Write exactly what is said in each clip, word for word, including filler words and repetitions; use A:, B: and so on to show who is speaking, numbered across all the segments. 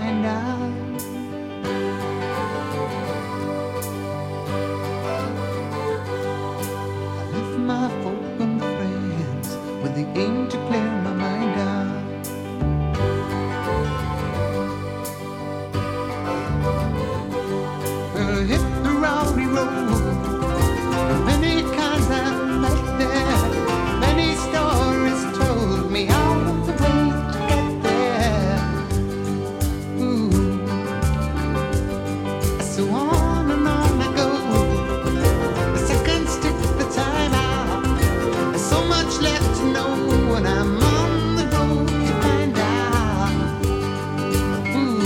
A: find out. I left my folk and friends with the aim to clear my mind out. Well, I hit the rowdy road. Many times I've met there. Many stories told me how the way to get there. Ooh. So on and on I go. The seconds tick the time out. There's so much left to know when I'm on the road to find out. Ooh.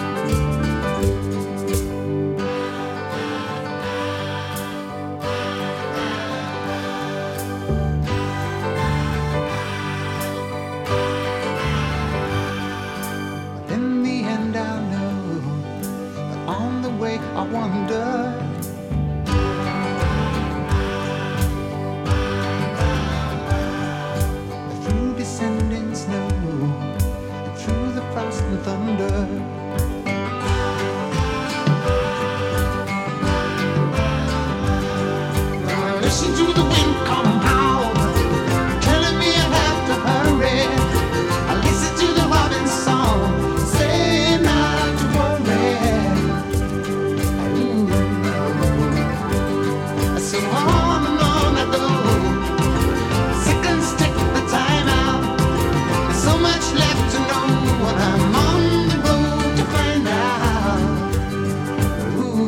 A: In the end I'll know, but on the way I wonder. Through descending snow, and through the frost and thunder. Listen to the wind come howl, telling me I have to hurry. I listen to the robin song, saying not to worry. Ooh. So on and on I go. Seconds tick the time out. There's so much left to know when I'm on the road to find out. Ooh.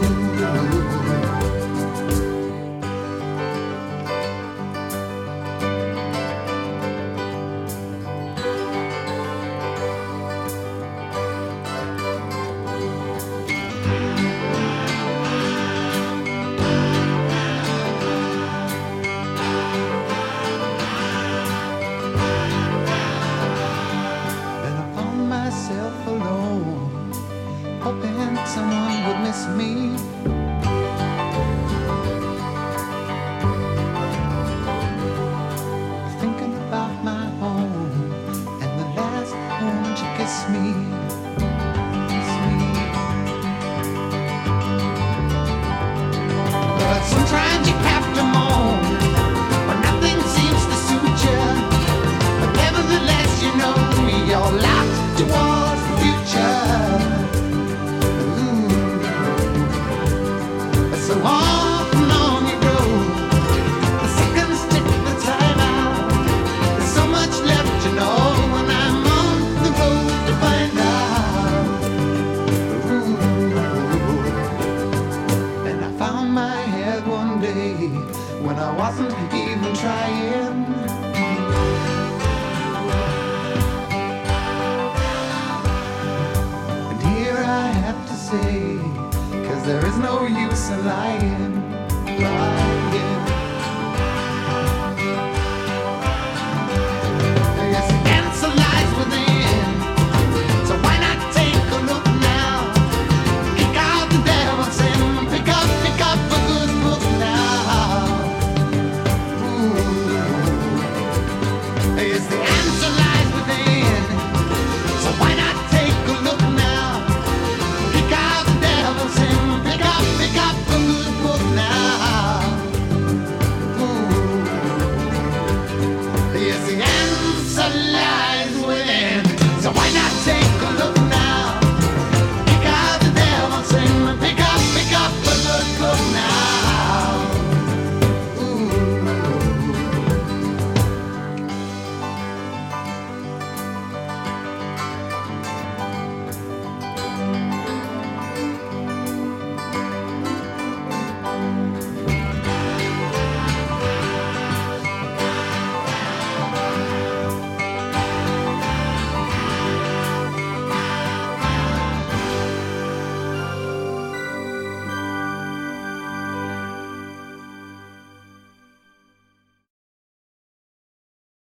A: Then I found myself alone, hoping someone would miss me. Thinking about my home and the last one to kiss me. Kiss me. But sometimes you have to moan when nothing seems to suit you. But nevertheless, you know you're locked towards the future. Ooh. So on and on you go. The seconds tick the time out. There's so much left to know when I'm on the road to find out. Ooh. And I found my head one day when I wasn't even trying. And here I have to say, 'cause there is no use in lying, lying.